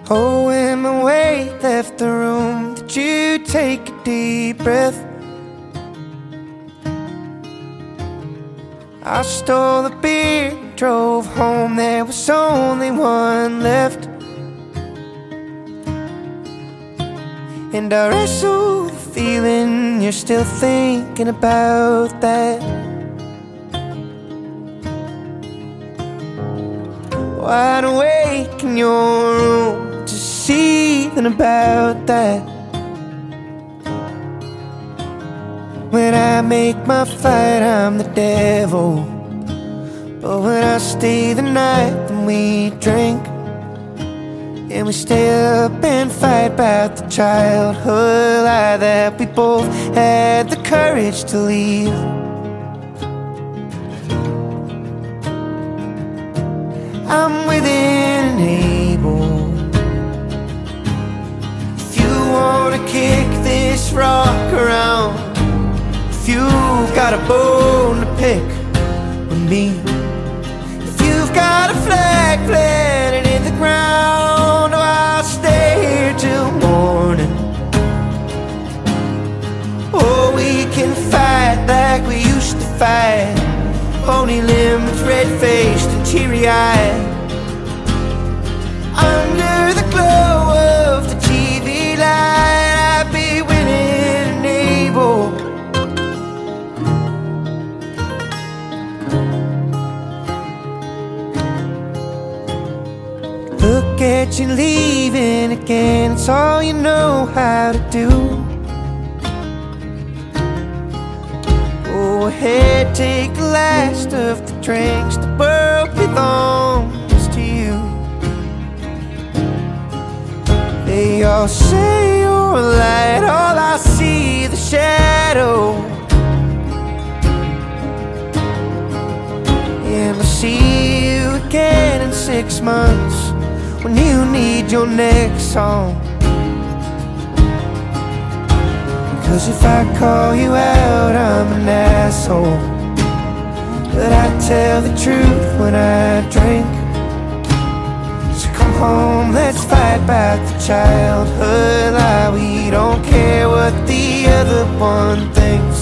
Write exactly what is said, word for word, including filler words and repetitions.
Oh, when my weight left the room, did you take a deep breath? I stole the beer, drove home, there was only one left. And I wrestled the feeling you're still thinking about that. Wide awake in your room, just seething about that. When I make my fight, I'm the devil. But when I stay the night, then we drink. And we stay up and fight about the childhood lie that we both had the courage to leave. I'm willing and able. If you wanna kick this rock around, if you've got a bone to pick with me, if you've got a flag planted in the ground, oh, I'll stay here till morning. Oh, we can fight like we used to fight, bony limbs, red-faced and teary-eyed, under the glow of the T V light. I'd be willing and able. Look at you leaving again, it's all you know how to do. Go ahead, take the last of the drinks, the world belongs to you. They all say you're a light, all I see the shadow. And I'll see you again in six months when you need your next song. Cause if I call you out, I'm an asshole. But I tell the truth when I drink. So come home, let's fight about the childhood lie. We don't care what the other one thinks.